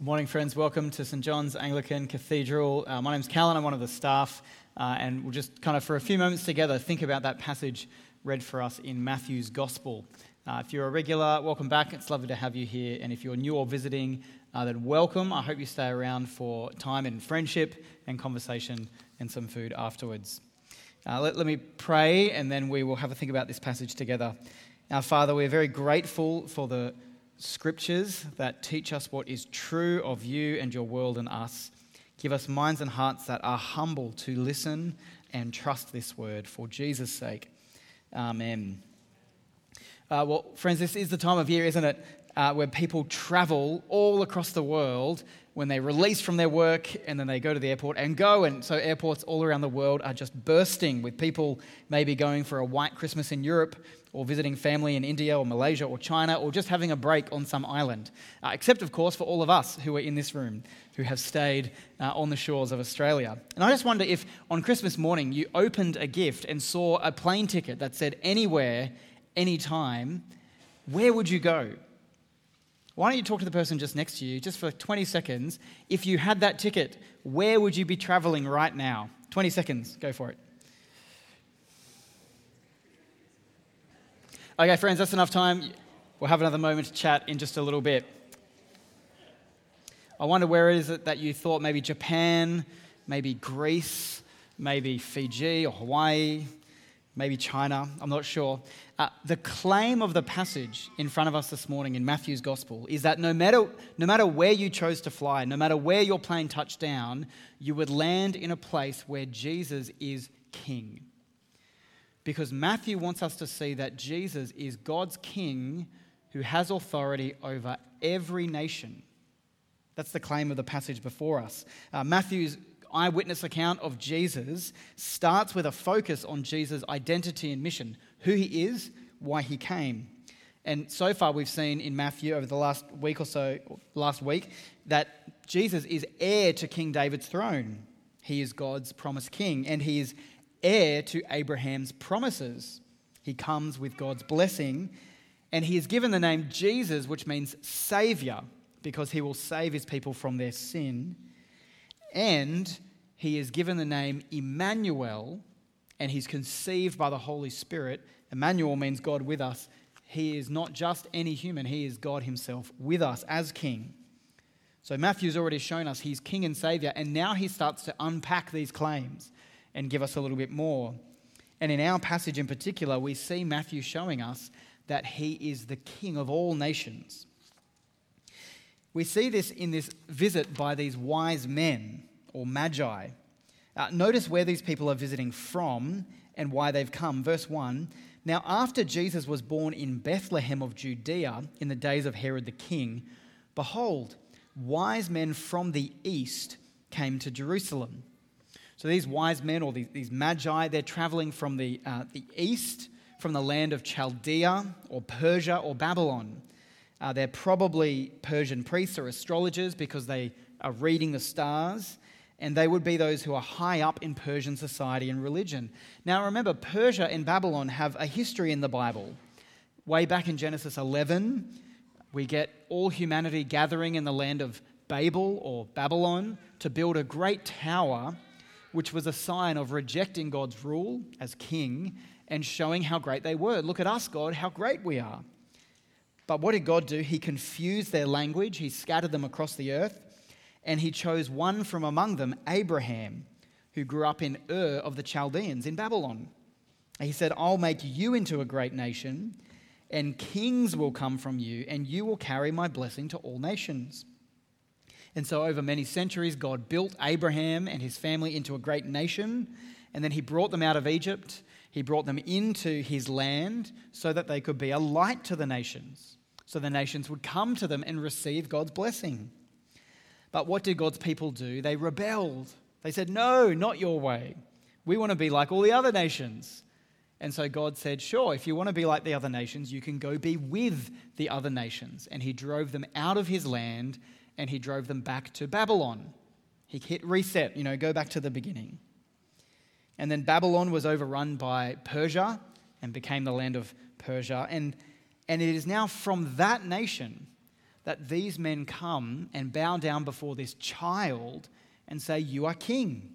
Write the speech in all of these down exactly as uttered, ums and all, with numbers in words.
Good morning, friends. Welcome to Saint John's Anglican Cathedral. Uh, my name's Callan. I'm one of the staff, uh, and we'll just kind of, for a few moments together, think about that passage read for us in Matthew's Gospel. Uh, if you're a regular, welcome back. It's lovely to have you here. And if you're new or visiting, uh, then welcome. I hope you stay around for time in friendship and conversation and some food afterwards. Uh, let, let me pray, and then we will have a think about this passage together. Our Father, we're very grateful for the Scriptures that teach us what is true of you and your world and us. Give us minds and hearts that are humble to listen and trust this word for Jesus' sake. Amen. Uh, well, friends, this is the time of year, isn't it, uh, where people travel all across the world when they release from their work and then they go to the airport and go. And so airports all around the world are just bursting with people maybe going for a white Christmas in Europe, or visiting family in India or Malaysia or China, or just having a break on some island. Uh, except, of course, for all of us who are in this room, who have stayed uh, on the shores of Australia. And I just wonder if on Christmas morning you opened a gift and saw a plane ticket that said anywhere, anytime, where would you go? Why don't you talk to the person just next to you, just for twenty seconds. If you had that ticket, where would you be traveling right now? twenty seconds, go for it. Okay, friends, that's enough time. We'll have another moment to chat in just a little bit. I wonder where it is that you thought maybe Japan, maybe Greece, maybe Fiji or Hawaii, maybe China. I'm not sure. Uh, the claim of the passage in front of us this morning in Matthew's Gospel is that no matter, no matter where you chose to fly, no matter where your plane touched down, you would land in a place where Jesus is King. Because Matthew wants us to see that Jesus is God's King who has authority over every nation. That's the claim of the passage before us. Uh, Matthew's eyewitness account of Jesus starts with a focus on Jesus' identity and mission, who he is, why he came. And so far we've seen in Matthew over the last week or so, last week, that Jesus is heir to King David's throne. He is God's promised king, and he is heir to Abraham's promises. He comes with God's blessing, and he is given the name Jesus, which means Saviour, because he will save his people from their sin. And he is given the name Emmanuel, and he's conceived by the Holy Spirit. Emmanuel means God with us. He is not just any human, he is God himself with us as King. So Matthew's already shown us he's King and Saviour, and now he starts to unpack these claims and give us a little bit more. And in our passage in particular, we see Matthew showing us that he is the King of all nations. We see this in this visit by these wise men, or magi. Uh, notice where these people are visiting from and why they've come. Verse one, now after Jesus was born in Bethlehem of Judea in the days of Herod the king, behold, wise men from the east came to Jerusalem. So these wise men, or these, these magi, they're traveling from the, uh, the east, from the land of Chaldea or Persia or Babylon. Uh, they're probably Persian priests or astrologers because they are reading the stars, and they would be those who are high up in Persian society and religion. Now remember, Persia and Babylon have a history in the Bible. Way back in Genesis eleven, we get all humanity gathering in the land of Babel or Babylon to build a great tower, which was a sign of rejecting God's rule as king and showing how great they were. Look at us, God, how great we are. But what did God do? He confused their language. He scattered them across the earth, and he chose one from among them, Abraham, who grew up in Ur of the Chaldeans in Babylon. And he said, I'll make you into a great nation, and kings will come from you, and you will carry my blessing to all nations. And so over many centuries, God built Abraham and his family into a great nation, and then he brought them out of Egypt. He brought them into his land so that they could be a light to the nations, so the nations would come to them and receive God's blessing. But what did God's people do? They rebelled. They said, no, not your way. We want to be like all the other nations. And so God said, sure, if you want to be like the other nations, you can go be with the other nations. And he drove them out of his land, and he drove them back to Babylon. He hit reset, you know, go back to the beginning. And then Babylon was overrun by Persia and became the land of Persia. And, and it is now from that nation that these men come and bow down before this child and say, "You are king.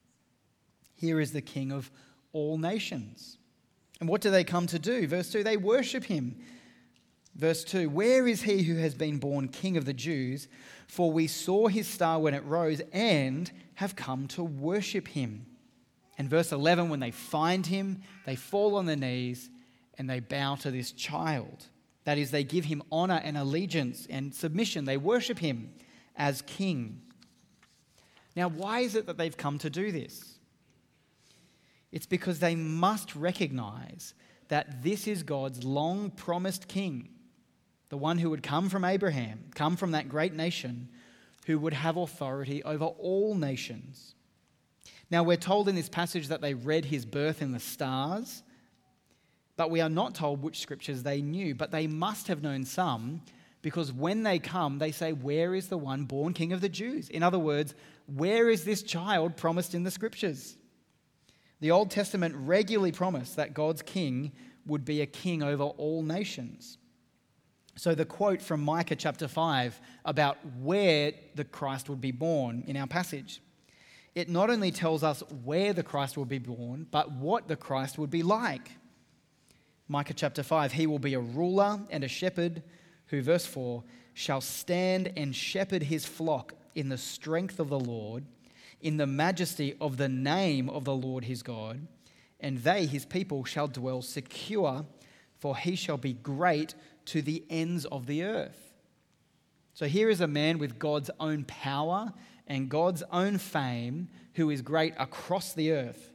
Here is the King of all nations." And what do they come to do? Verse two, they worship him. Verse two, "Where is he who has been born King of the Jews? For we saw his star when it rose and have come to worship him." And verse eleven, when they find him, they fall on their knees and they bow to this child. That is, they give him honor and allegiance and submission. They worship him as king. Now, why is it that they've come to do this? It's because they must recognize that this is God's long-promised king, the one who would come from Abraham, come from that great nation, who would have authority over all nations. Now, we're told in this passage that they read his birth in the stars, but we are not told which scriptures they knew. But they must have known some, because when they come, they say, "Where is the one born King of the Jews?" In other words, where is this child promised in the scriptures? The Old Testament regularly promised that God's king would be a king over all nations. So the quote from Micah chapter five about where the Christ would be born in our passage, it not only tells us where the Christ will be born, but what the Christ would be like. Micah chapter five, "He will be a ruler and a shepherd who," verse four, "shall stand and shepherd his flock in the strength of the Lord, in the majesty of the name of the Lord his God. And they, his people, shall dwell secure, for he shall be great to the ends of the earth." So here is a man with God's own power and God's own fame who is great across the earth.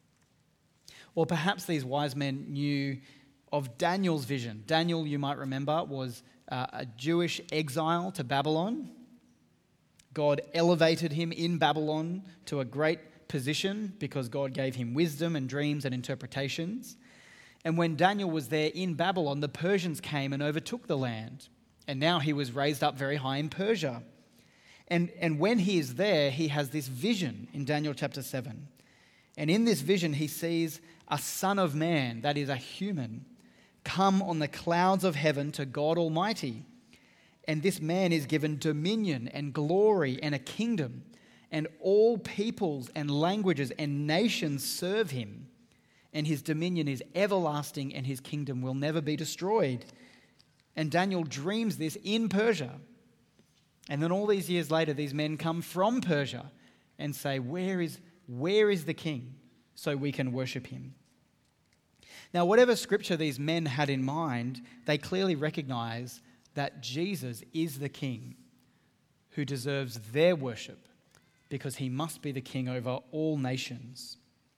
Or perhaps these wise men knew of Daniel's vision. Daniel, you might remember, was uh, a Jewish exile to Babylon. God elevated him in Babylon to a great position because God gave him wisdom and dreams and interpretations. And when Daniel was there in Babylon, the Persians came and overtook the land. And now he was raised up very high in Persia. And, and when he is there, he has this vision in Daniel chapter seven. And in this vision, he sees a son of man, that is a human, come on the clouds of heaven to God Almighty. And this man is given dominion and glory and a kingdom, and all peoples and languages and nations serve him. And his dominion is everlasting, and his kingdom will never be destroyed. And Daniel dreams this in Persia. And then all these years later, these men come from Persia and say, where is, where is the king so we can worship him? Now, whatever scripture these men had in mind, they clearly recognize that Jesus is the king who deserves their worship because he must be the king over all nations.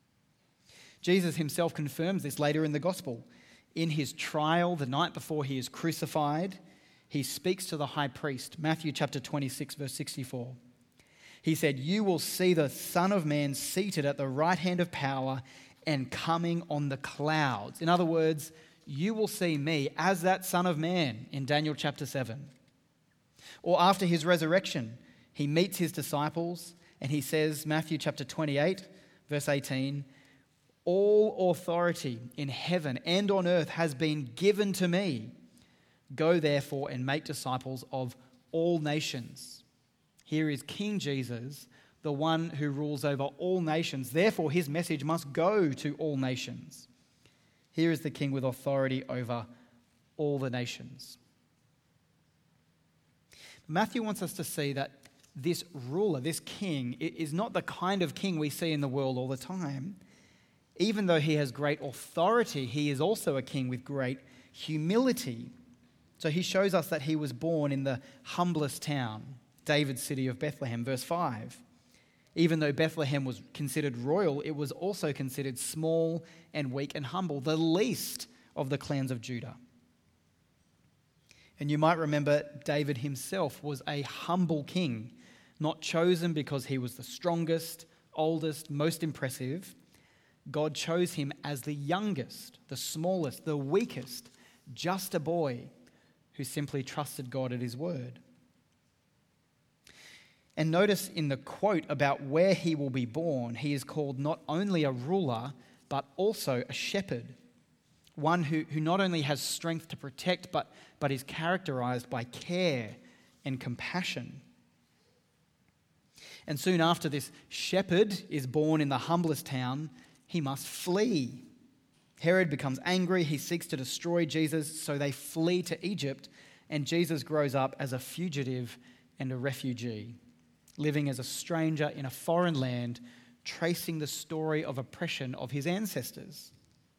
Jesus himself confirms this later in the gospel. In his trial, the night before he is crucified, he speaks to the high priest, Matthew chapter twenty-six, verse sixty-four. He said, "You will see the Son of Man seated at the right hand of power and coming on the clouds." In other words, you will see me as that Son of Man in Daniel chapter seven. Or after his resurrection, he meets his disciples and he says, Matthew chapter twenty-eight, verse eighteen, "All authority in heaven and on earth has been given to me. Go therefore and make disciples of all nations." Here is King Jesus, the one who rules over all nations. Therefore, his message must go to all nations. Here is the king with authority over all the nations. Matthew wants us to see that this ruler, this king, is not the kind of king we see in the world all the time. Even though he has great authority, he is also a king with great humility. So he shows us that he was born in the humblest town, David's city of Bethlehem, verse five. Even though Bethlehem was considered royal, it was also considered small and weak and humble, the least of the clans of Judah. And you might remember David himself was a humble king, not chosen because he was the strongest, oldest, most impressive. God chose him as the youngest, the smallest, the weakest, just a boy who simply trusted God at his word. And notice in the quote about where he will be born, he is called not only a ruler, but also a shepherd. One who, who not only has strength to protect, but, but is characterized by care and compassion. And soon after this shepherd is born in the humblest town, he must flee. Herod becomes angry. He seeks to destroy Jesus, so they flee to Egypt, and Jesus grows up as a fugitive and a refugee, living as a stranger in a foreign land, tracing the story of oppression of his ancestors.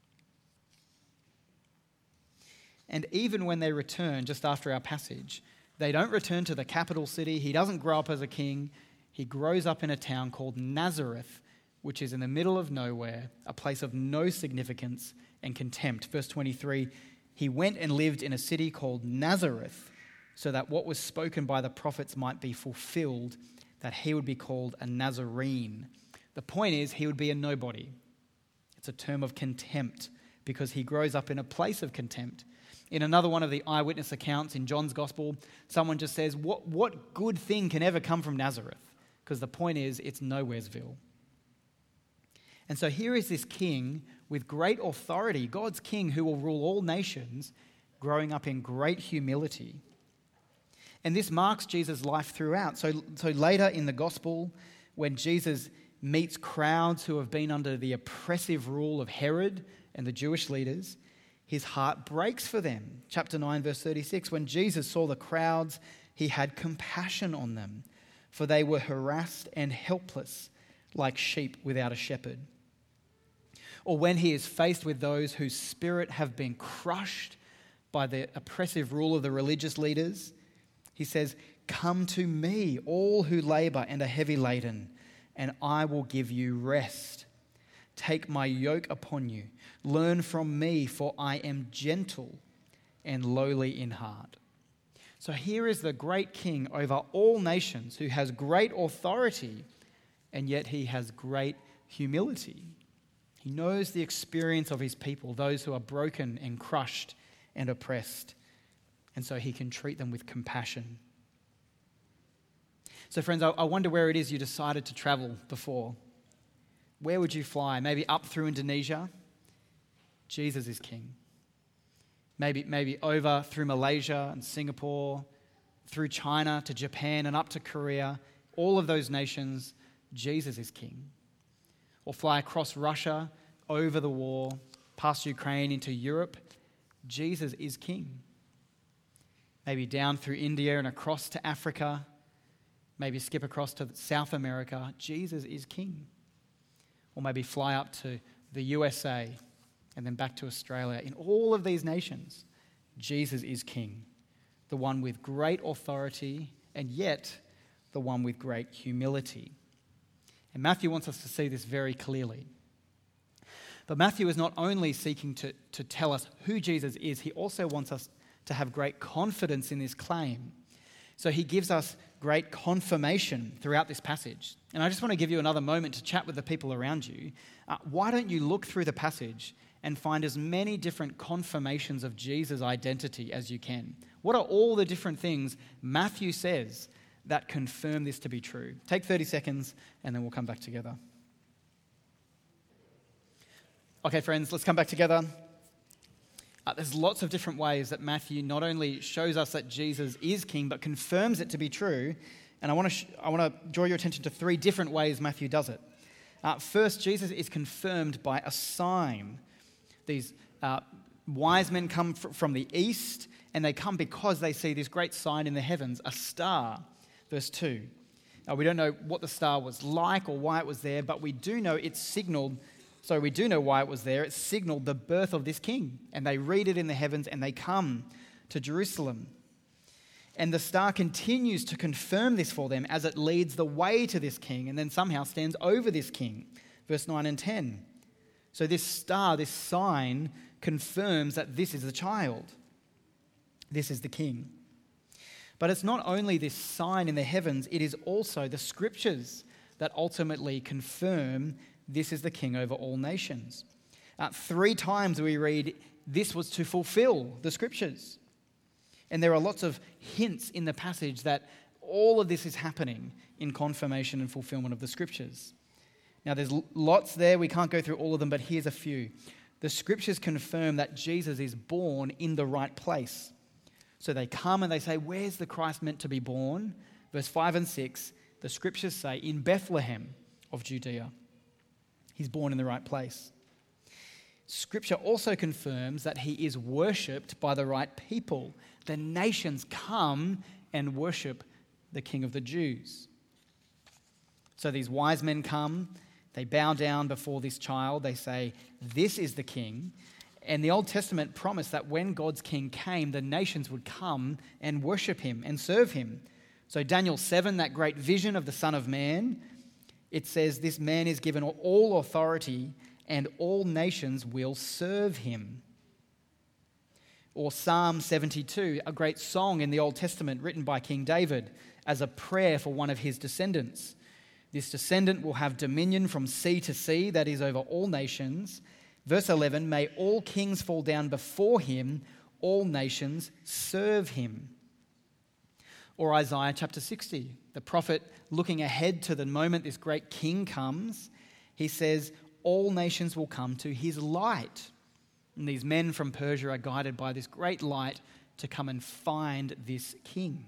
And even when they return, just after our passage, they don't return to the capital city. He doesn't grow up as a king. He grows up in a town called Nazareth, which is in the middle of nowhere, a place of no significance and contempt. Verse twenty-three, he went and lived in a city called Nazareth, so that what was spoken by the prophets might be fulfilled, that he would be called a Nazarene. The point is, he would be a nobody. It's a term of contempt because he grows up in a place of contempt. In another one of the eyewitness accounts in John's Gospel, someone just says, what, what good thing can ever come from Nazareth? Because the point is, it's Nowheresville. And so here is this king with great authority, God's king who will rule all nations, growing up in great humility. And this marks Jesus' life throughout. So, so later in the gospel, when Jesus meets crowds who have been under the oppressive rule of Herod and the Jewish leaders, his heart breaks for them. Chapter nine, verse thirty-six, when Jesus saw the crowds, he had compassion on them, for they were harassed and helpless, like sheep without a shepherd. Or when he is faced with those whose spirit have been crushed by the oppressive rule of the religious leaders, he says, "Come to me, all who labor and are heavy laden, and I will give you rest. Take my yoke upon you. Learn from me, for I am gentle and lowly in heart." So here is the great king over all nations who has great authority, and yet he has great humility. He knows the experience of his people, those who are broken and crushed and oppressed, and so he can treat them with compassion. So friends, I wonder where it is you decided to travel before. Where would you fly? Maybe up through Indonesia? Jesus is king. Maybe, maybe over through Malaysia and Singapore, through China to Japan and up to Korea. All of those nations, Jesus is king. Or fly across Russia, over the war, past Ukraine into Europe. Jesus is king. Maybe down through India and across to Africa. Maybe skip across to South America. Jesus is king. Or maybe fly up to the U S A and then back to Australia. In all of these nations, Jesus is king. The one with great authority and yet the one with great humility. And Matthew wants us to see this very clearly. But Matthew is not only seeking to, to tell us who Jesus is, he also wants us to have great confidence in this claim. So he gives us great confirmation throughout this passage. And I just want to give you another moment to chat with the people around you. Uh, why don't you look through the passage and find as many different confirmations of Jesus' identity as you can? What are all the different things Matthew says that confirm this to be true? Take thirty seconds and then we'll come back together. Okay, friends, let's come back together. Uh, there's lots of different ways that Matthew not only shows us that Jesus is king, but confirms it to be true. And I want to sh- I want to draw your attention to three different ways Matthew does it. Uh, first, Jesus is confirmed by a sign. These uh, wise men come fr- from the east, and they come because they see this great sign in the heavens, a star. Verse two. Now, we don't know what the star was like or why it was there, but we do know it signaled So we do know why it was there. It signaled the birth of this king. And they read it in the heavens and they come to Jerusalem. And the star continues to confirm this for them as it leads the way to this king and then somehow stands over this king. Verse nine and ten. So this star, this sign, confirms that this is the child. This is the king. But it's not only this sign in the heavens, it is also the scriptures that ultimately confirm this is the king over all nations. Uh, three times we read, this was to fulfill the scriptures. And there are lots of hints in the passage that all of this is happening in confirmation and fulfillment of the scriptures. Now, there's lots there. We can't go through all of them, but here's a few. The scriptures confirm that Jesus is born in the right place. So they come and they say, where's the Christ meant to be born? Verse five and six, the scriptures say, in Bethlehem of Judea. He's born in the right place. Scripture also confirms that he is worshipped by the right people. The nations come and worship the King of the Jews. So these wise men come, they bow down before this child, they say, this is the king. And the Old Testament promised that when God's king came, the nations would come and worship him and serve him. So Daniel seven, that great vision of the Son of Man, it says this man is given all authority and all nations will serve him. Or Psalm seventy-two, a great song in the Old Testament written by King David as a prayer for one of his descendants. This descendant will have dominion from sea to sea, that is over all nations. Verse eleven, may all kings fall down before him, all nations serve him. Or Isaiah chapter sixty, the prophet looking ahead to the moment this great king comes, he says, all nations will come to his light. And these men from Persia are guided by this great light to come and find this king,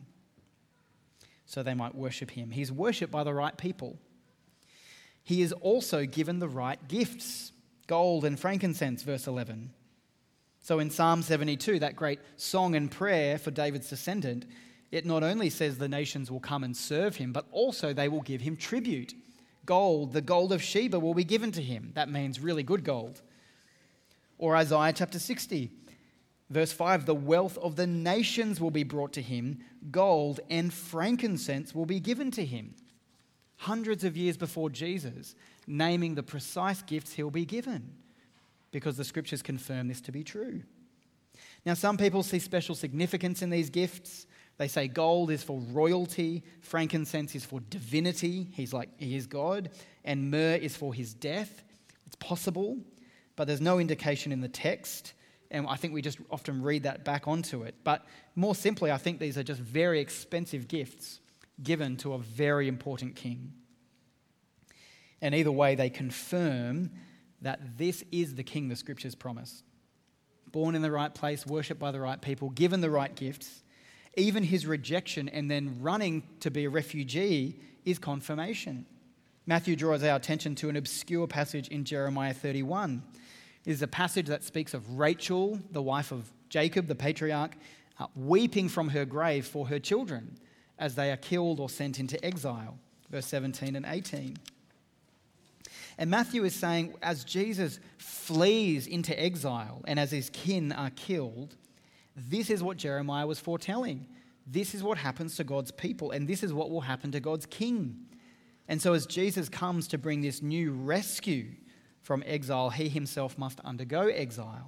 so they might worship him. He's worshipped by the right people. He is also given the right gifts, gold and frankincense, verse eleven. So in Psalm seventy-two, that great song and prayer for David's descendant, it not only says the nations will come and serve him, but also they will give him tribute. Gold, the gold of Sheba will be given to him. That means really good gold. Or Isaiah chapter sixty, verse five, the wealth of the nations will be brought to him, gold and frankincense will be given to him. Hundreds of years before Jesus, naming the precise gifts he'll be given, because the scriptures confirm this to be true. Now, some people see special significance in these gifts. They say gold is for royalty, frankincense is for divinity, he's like, he is God, and myrrh is for his death. It's possible, but there's no indication in the text, and I think we just often read that back onto it. But more simply, I think these are just very expensive gifts given to a very important king. And either way, they confirm that this is the king the scriptures promise. Born in the right place, worshipped by the right people, given the right gifts. Even his rejection and then running to be a refugee is confirmation. Matthew draws our attention to an obscure passage in Jeremiah thirty-one. It is a passage that speaks of Rachel, the wife of Jacob, the patriarch, uh, weeping from her grave for her children as they are killed or sent into exile. Verse seventeen and eighteen. And Matthew is saying, as Jesus flees into exile and as his kin are killed, this is what Jeremiah was foretelling. This is what happens to God's people, and this is what will happen to God's king. And so as Jesus comes to bring this new rescue from exile, he himself must undergo exile.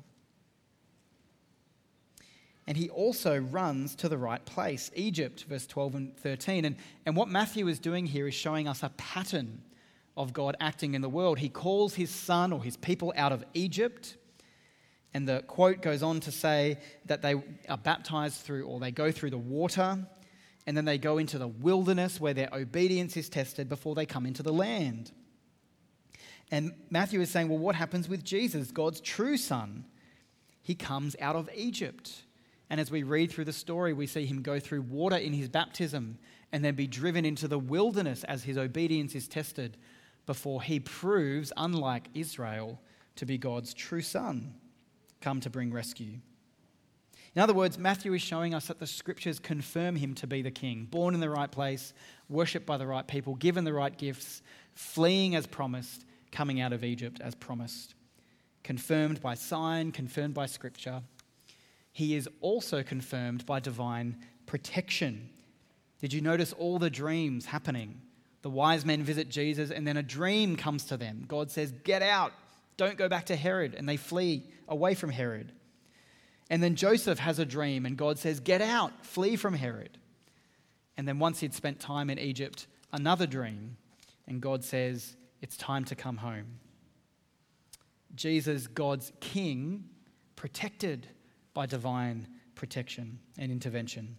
And he also runs to the right place, Egypt, verse twelve and thirteen. And, and what Matthew is doing here is showing us a pattern of God acting in the world. He calls his son or his people out of Egypt. And the quote goes on to say that they are baptized through, or they go through the water, and then they go into the wilderness where their obedience is tested before they come into the land. And Matthew is saying, well, what happens with Jesus, God's true son? He comes out of Egypt. And as we read through the story, we see him go through water in his baptism and then be driven into the wilderness as his obedience is tested before he proves, unlike Israel, to be God's true son, come to bring rescue. In other words, Matthew is showing us that the scriptures confirm him to be the king, born in the right place, worshipped by the right people, given the right gifts, fleeing as promised, coming out of Egypt as promised. Confirmed by sign, confirmed by scripture. He is also confirmed by divine protection. Did you notice all the dreams happening? The wise men visit Jesus and then a dream comes to them. God says, get out, don't go back to Herod, and they flee away from Herod. And then Joseph has a dream and God says, get out, flee from Herod. And then once he'd spent time in Egypt, another dream, and God says, it's time to come home. Jesus, God's king, protected by divine protection and intervention.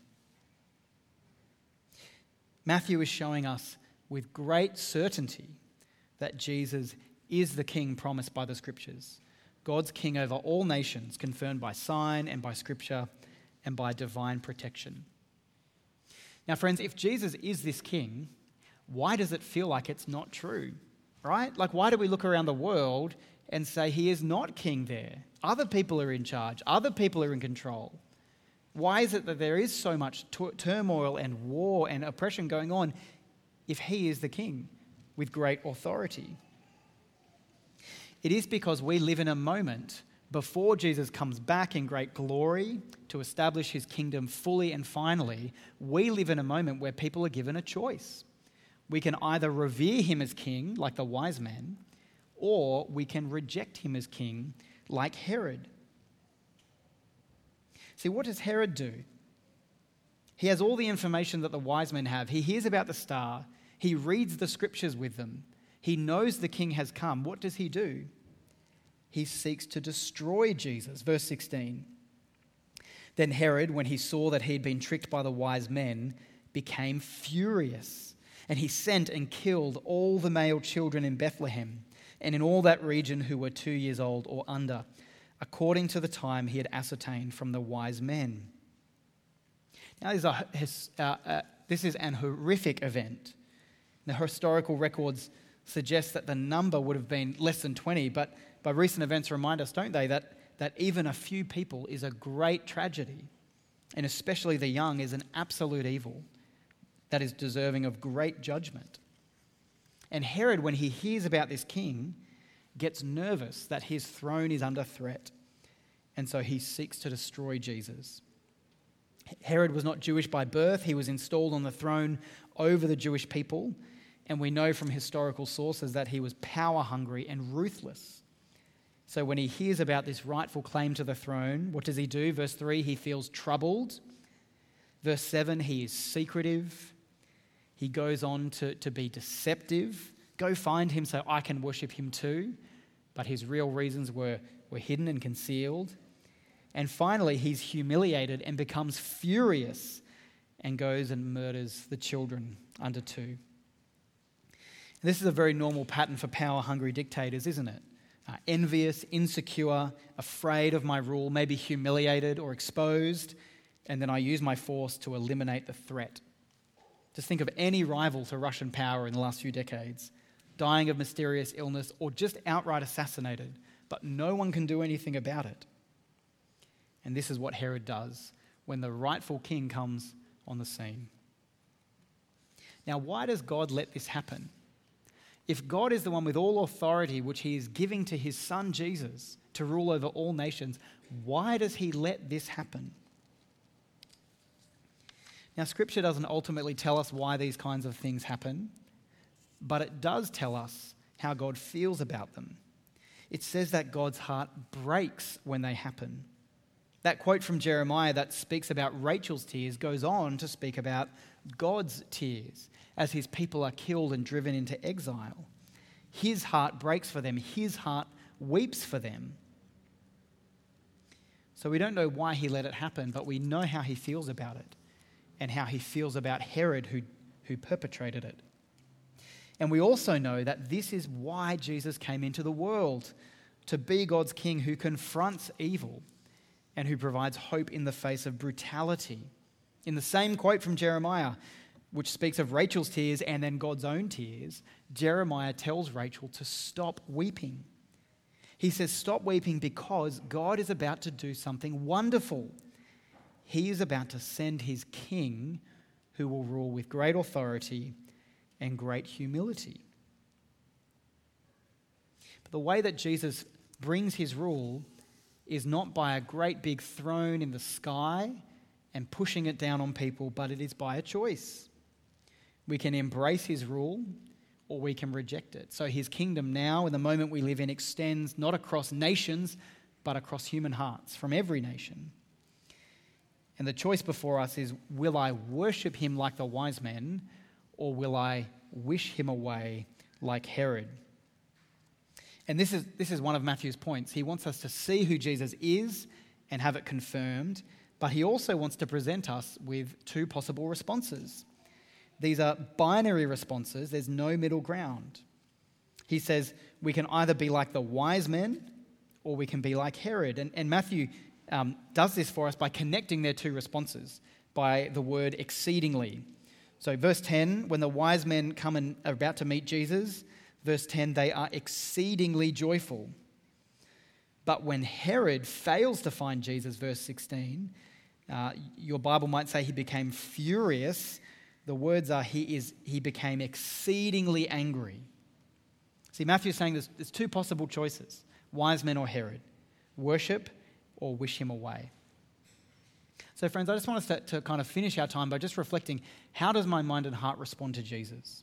Matthew is showing us with great certainty that Jesus is the king promised by the scriptures. God's king over all nations, confirmed by sign and by scripture, and by divine protection. Now, friends, if Jesus is this king, why does it feel like it's not true, right? Like, why do we look around the world and say he is not king there? Other people are in charge. Other people are in control. Why is it that there is so much t- turmoil and war and oppression going on if he is the king with great authority? It is because we live in a moment before Jesus comes back in great glory to establish his kingdom fully and finally. We live in a moment where people are given a choice. We can either revere him as king, like the wise men, or we can reject him as king, like Herod. See, what does Herod do? He has all the information that the wise men have. He hears about the star. He reads the scriptures with them. He knows the king has come. What does he do? He seeks to destroy Jesus. Verse sixteen. Then Herod, when he saw that he had been tricked by the wise men, became furious, and he sent and killed all the male children in Bethlehem and in all that region who were two years old or under, according to the time he had ascertained from the wise men. Now, this is, a, his, uh, uh, this is an horrific event. The historical records suggest that the number would have been less than twenty, but, but recent events remind us, don't they, that, that even a few people is a great tragedy, and especially the young is an absolute evil that is deserving of great judgment. And Herod, when he hears about this king, gets nervous that his throne is under threat, and so he seeks to destroy Jesus. Herod was not Jewish by birth. He was installed on the throne over the Jewish people, and we know from historical sources that he was power-hungry and ruthless. So when he hears about this rightful claim to the throne, what does he do? Verse three, he feels troubled. Verse seven, he is secretive. He goes on to, to be deceptive. Go find him so I can worship him too. But his real reasons were, were hidden and concealed. And finally, he's humiliated and becomes furious and goes and murders the children under two. This is a very normal pattern for power-hungry dictators, isn't it? Uh, envious, insecure, afraid of my rule, maybe humiliated or exposed, and then I use my force to eliminate the threat. Just think of any rival to Russian power in the last few decades, dying of mysterious illness or just outright assassinated, but no one can do anything about it. And this is what Herod does when the rightful king comes on the scene. Now, why does God let this happen? If God is the one with all authority, which he is giving to his son Jesus to rule over all nations, why does he let this happen? Now, Scripture doesn't ultimately tell us why these kinds of things happen, but it does tell us how God feels about them. It says that God's heart breaks when they happen. That quote from Jeremiah that speaks about Rachel's tears goes on to speak about God's tears as his people are killed and driven into exile. His heart breaks for them. His heart weeps for them. So we don't know why he let it happen, but we know how he feels about it and how he feels about Herod who, who perpetrated it. And we also know that this is why Jesus came into the world, to be God's king who confronts evil and who provides hope in the face of brutality. In the same quote from Jeremiah, which speaks of Rachel's tears and then God's own tears, Jeremiah tells Rachel to stop weeping. He says, stop weeping because God is about to do something wonderful. He is about to send his king who will rule with great authority and great humility. But the way that Jesus brings his rule is not by a great big throne in the sky and pushing it down on people, but it is by a choice. We can embrace his rule or we can reject it. So his kingdom now, in the moment we live in, extends not across nations, but across human hearts from every nation. And the choice before us is, will I worship him like the wise men, or will I wish him away like Herod? And this is, this is one of Matthew's points. He wants us to see who Jesus is and have it confirmed, but he also wants to present us with two possible responses. These are binary responses. There's no middle ground. He says we can either be like the wise men or we can be like Herod. And, and Matthew um, does this for us by connecting their two responses by the word exceedingly. So verse ten, when the wise men come and are about to meet Jesus, verse ten, they are exceedingly joyful. But when Herod fails to find Jesus, verse sixteen, uh, your Bible might say he became furious. The words are he is he became exceedingly angry. See, Matthew's saying there's, there's two possible choices, wise men or Herod, worship or wish him away. So friends, I just want us to, to kind of finish our time by just reflecting, how does my mind and heart respond to Jesus?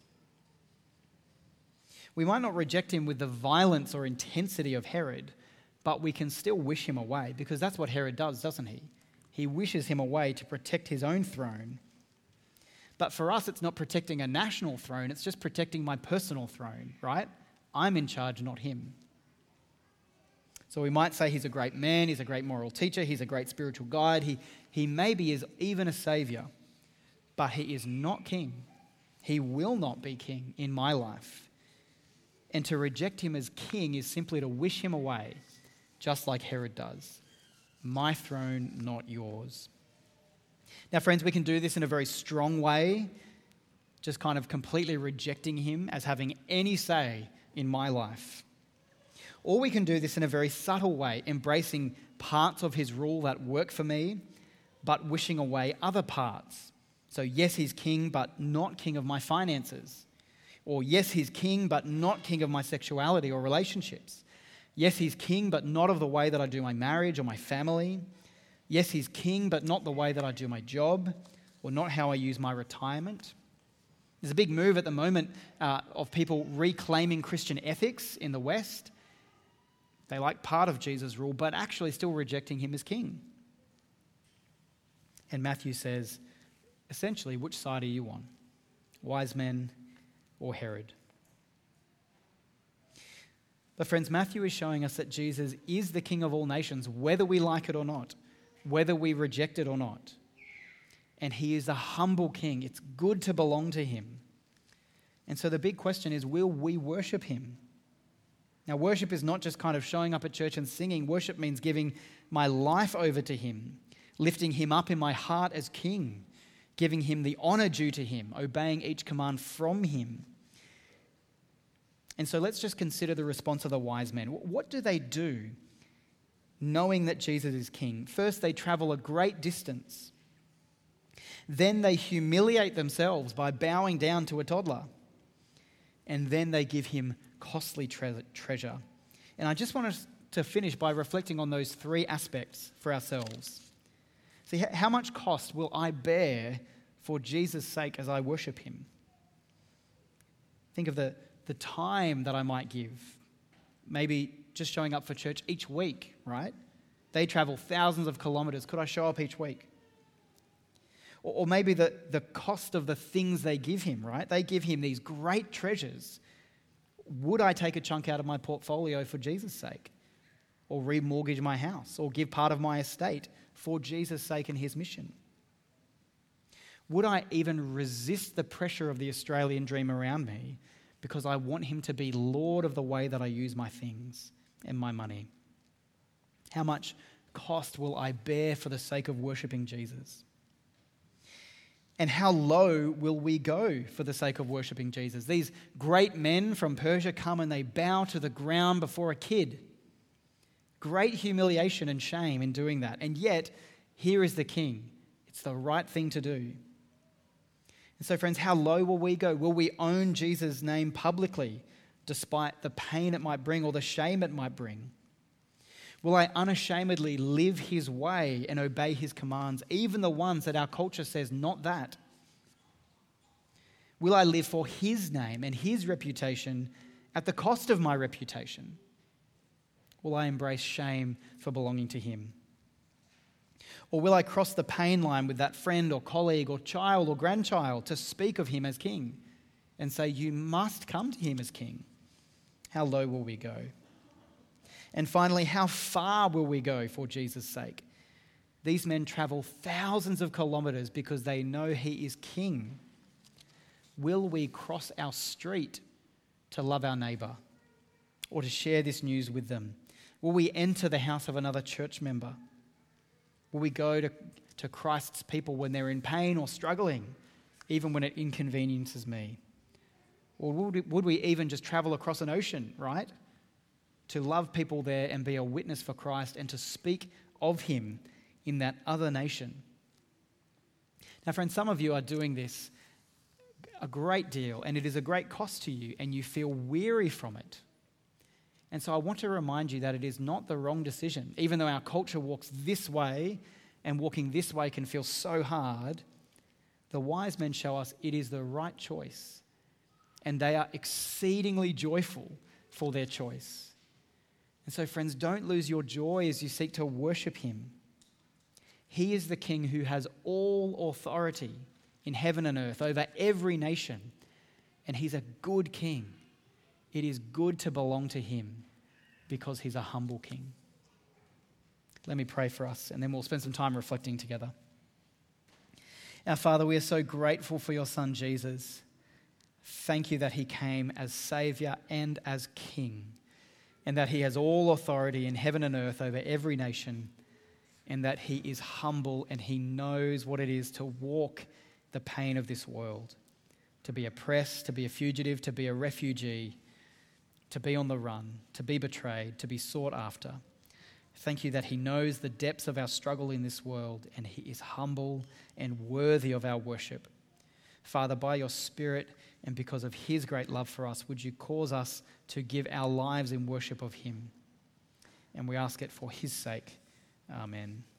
We might not reject him with the violence or intensity of Herod, but we can still wish him away, because that's what Herod does, doesn't he? He wishes him away to protect his own throne. But for us, it's not protecting a national throne, it's just protecting my personal throne, right? I'm in charge, not him. So we might say he's a great man, he's a great moral teacher, he's a great spiritual guide, he, he maybe is even a savior, but he is not king. He will not be king in my life. And to reject him as king is simply to wish him away, just like Herod does. My throne, not yours. Now, friends, we can do this in a very strong way, just kind of completely rejecting him as having any say in my life. Or we can do this in a very subtle way, embracing parts of his rule that work for me, but wishing away other parts. So yes, he's king, but not king of my finances. Or yes, he's king, but not king of my sexuality or relationships. Yes, he's king, but not of the way that I do my marriage or my family. Yes, he's king, but not the way that I do my job, or not how I use my retirement. There's a big move at the moment uh, of people reclaiming Christian ethics in the West. They like part of Jesus' rule, but actually still rejecting him as king. And Matthew says, essentially, which side are you on? Wise men or Herod? But friends, Matthew is showing us that Jesus is the King of all nations, whether we like it or not, whether we reject it or not. And he is a humble king. It's good to belong to him. And so the big question is, will we worship him? Now, worship is not just kind of showing up at church and singing. Worship means giving my life over to him, lifting him up in my heart as king, giving him the honor due to him, obeying each command from him. And so let's just consider the response of the wise men. What do they do knowing that Jesus is king? First, they travel a great distance. Then they humiliate themselves by bowing down to a toddler. And then they give him costly tre- treasure. And I just want us to finish by reflecting on those three aspects for ourselves. See, how much cost will I bear for Jesus' sake as I worship him? Think of the, the time that I might give. Maybe just showing up for church each week, right? They travel thousands of kilometers. Could I show up each week? Or, or maybe the, the cost of the things they give him, right? They give him these great treasures. Would I take a chunk out of my portfolio for Jesus' sake? Or remortgage my house? Or give part of my estate for Jesus' sake and his mission? Would I even resist the pressure of the Australian dream around me because I want him to be Lord of the way that I use my things and my money? How much cost will I bear for the sake of worshipping Jesus? And how low will we go for the sake of worshipping Jesus? These great men from Persia come and they bow to the ground before a kid. Great humiliation and shame in doing that. And yet, here is the king. It's the right thing to do. And so, friends, how low will we go? Will we own Jesus' name publicly, despite the pain it might bring or the shame it might bring? Will I unashamedly live his way and obey his commands, even the ones that our culture says not that? Will I live for his name and his reputation at the cost of my reputation? Will I embrace shame for belonging to him? Or will I cross the pain line with that friend or colleague or child or grandchild to speak of him as king and say, you must come to him as king? How low will we go? And finally, how far will we go for Jesus' sake? These men travel thousands of kilometers because they know he is king. Will we cross our street to love our neighbor or to share this news with them? Will we enter the house of another church member? Will we go to, to Christ's people when they're in pain or struggling, even when it inconveniences me? Or would we, would we even just travel across an ocean, right? To love people there and be a witness for Christ and to speak of him in that other nation. Now, friends, some of you are doing this a great deal, and it is a great cost to you, and you feel weary from it. And so I want to remind you that it is not the wrong decision. Even though our culture walks this way, and walking this way can feel so hard, the wise men show us it is the right choice, and they are exceedingly joyful for their choice. And so, friends, don't lose your joy as you seek to worship him. He is the King who has all authority in heaven and earth over every nation, and he's a good King. It is good to belong to him because he's a humble King. Let me pray for us, and then we'll spend some time reflecting together. Our Father, we are so grateful for your Son, Jesus. Thank you that he came as Saviour and as King, and that he has all authority in heaven and earth over every nation, and that he is humble and he knows what it is to walk the pain of this world, to be oppressed, to be a fugitive, to be a refugee, to be on the run, to be betrayed, to be sought after. Thank you that he knows the depths of our struggle in this world, and he is humble and worthy of our worship. Father, by your Spirit and because of his great love for us, would you cause us to give our lives in worship of him? And we ask it for his sake. Amen.